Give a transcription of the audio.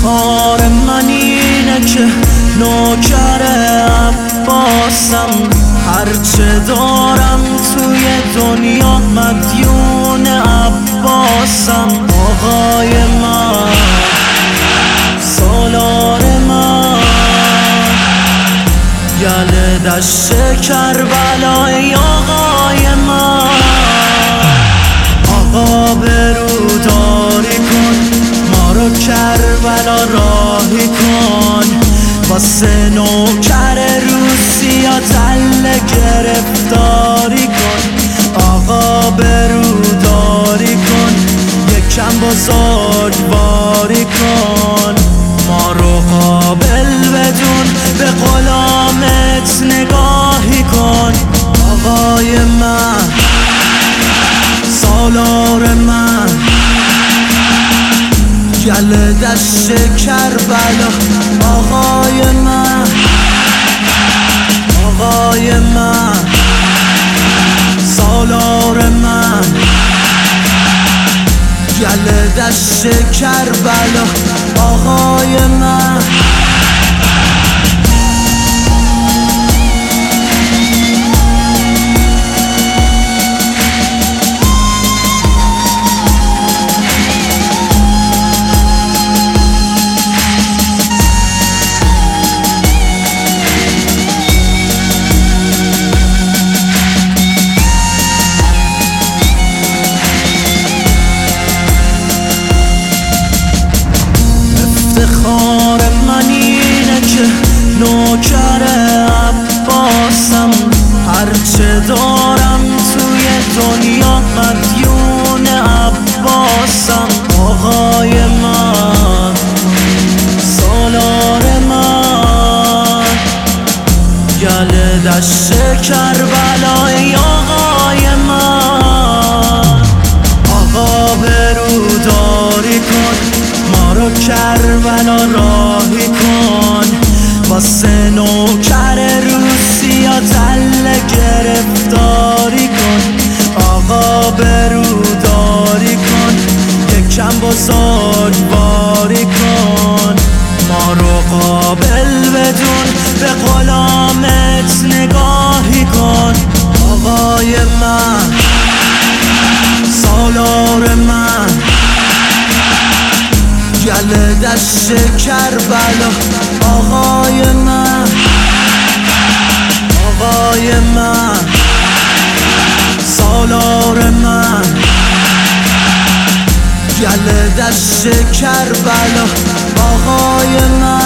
افتخار من اینه که نوکر عباسم، هرچه دارم توی دنیا مدیون عباسم. آقای من، سالار من، گل دشت کربلای آقای من. آقا بروداری کن، ما رو کربلا راهی کن، واسه نوکر روسیا تله گرفتاری کن. آقا بروداری کن، یکم بزرگواری کن، ما رو قابل بدون، به غلامت نگاهی کن. آقای من، سالار من، گل دشت کربلا. آقای من، آقای من، سالار من، گل دشت کربلا. آقای من، افتخار من اینه که نوکر عباسم، هرچه دارم توی دنیا مدیون عباسم. آقای من، سالار من، گل دشت کربلای آقای من. آقا بروداری کن، ما رو کربلا راهی کن، واسه نوکر روسیا تله گرفتاری کن. آقا بروداری کن، یکم بزرگواری کن، ما رو قابل بدون، به غلامت نگاهی کن. آقای من، سالار من، گل دشت کربلا. آقای من، آقای من، سالار من، گل دشت کربلا. آقای من.